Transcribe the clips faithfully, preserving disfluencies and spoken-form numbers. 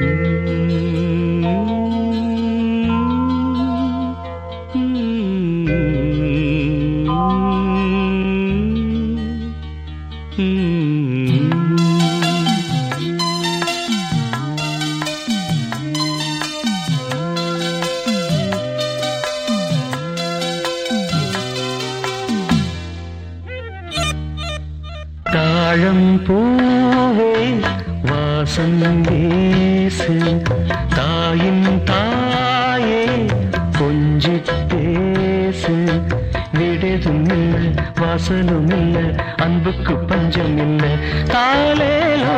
தாழம் பூவே வாசம் வீசு, தாயின் தாயே கொஞ்சி பேசு. விடுதும் இல்லை வாசலும் இல்லை, அன்புக்கு பஞ்சம் இல்லை. தாலேலோ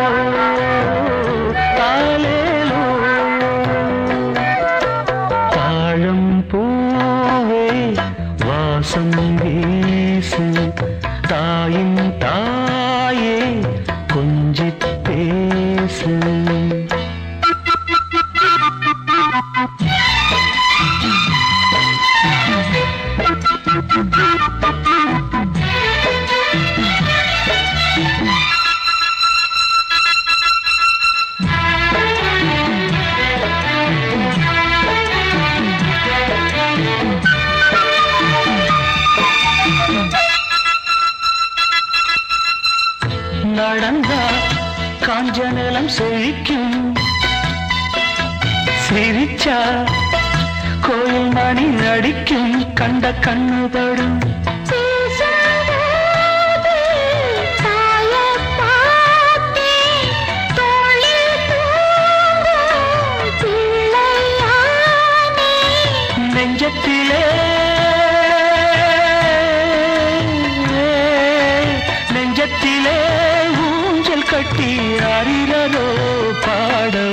தாலேலோ. தாழம் பூவே வாசம் வீசு, தாயின் தாயே கொஞ்சி பேசு. நடந்தா காஞ்ச நிலம் செழிக்கும், சிரிச்சா கோயில் மணி நடிக்கும். கண்ட கண்ணுபடும் நெஞ்சத்திலே நெஞ்சத்திலே ஊஞ்சல் கட்டி அறிரோ பாடோ.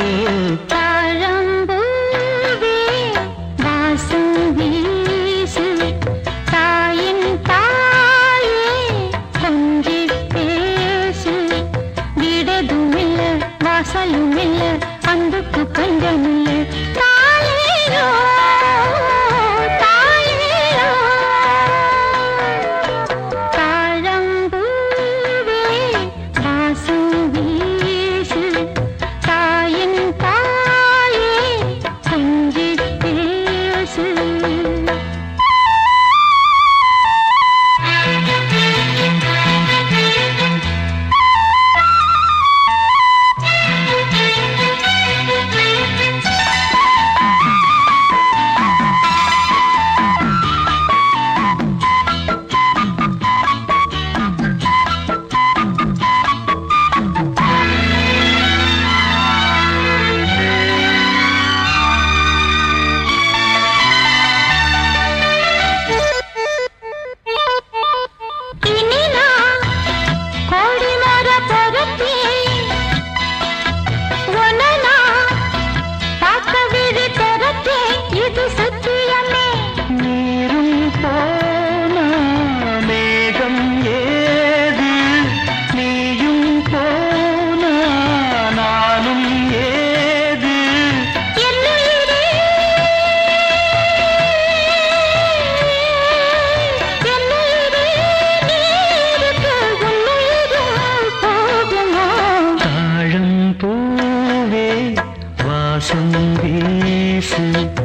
தாழம்பூவே வாசம் வீசு, தாயின் தாயே கொஞ்சி பேசு. விடதும் இல்லை வாசலும் இல்லை, அன்புக்கு பஞ்சம் இல்லை. தாலேலோ தாலேலோ. தாழம்பூவே வாசம் வீசு, தாயின் தாயே கொஞ்சி பேசு. வாசம் வீசு